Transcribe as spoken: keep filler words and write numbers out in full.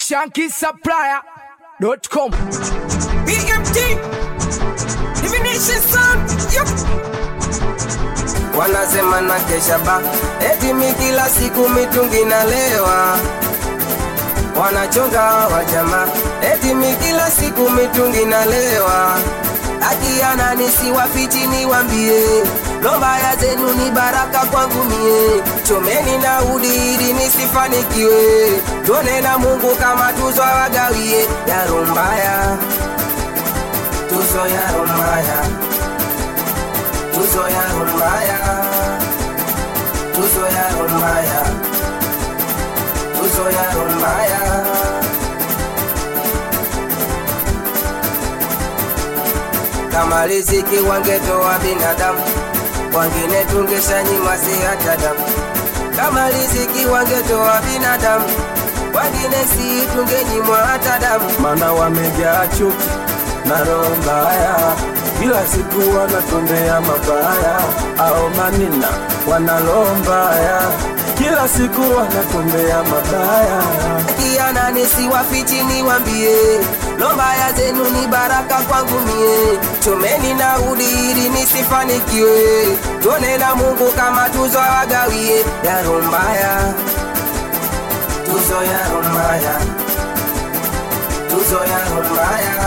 Shanky Supplier dot com. B M T Divination Sound. Yup. Wanasema na kesha ba, eti mi kila siku mitungi nalewa. Wanachonga wa jamaa, eti mi kila siku mitungi nalewa. Akiana nisiwafichi niwambie, lomba ya zenu ni baraka kwangu mie. Chomeni na udiri nisifanikiwe, tuone na Mungu kama tuzo wagawie. Ya rombaya, tuzo ya rombaya, tuzo ya rombaya, tuzo ya rombaya, tuzo ya rombaya. Kama riziki wangetoa binadamu, wangine tungeshanyimwa si hata damu. Kama riziki wangetoa binadamu, wangine si tungenyimwa hata damu. Mana wamejaa chuki na roho mbaya, kila siku wanatumbea mabaya. Ao manina wana roho mbaya, kila siku wanatumbea mabaya. Kiana nisiwafichi niwambie, lomba ya zenu ni baraka kwangu mie. Chomeni na udiri nisifanikiwe, tuone na Mungu kama tuzo wagawie. Ya rombaya, tuzo ya rombaya, tuzo ya rombaya,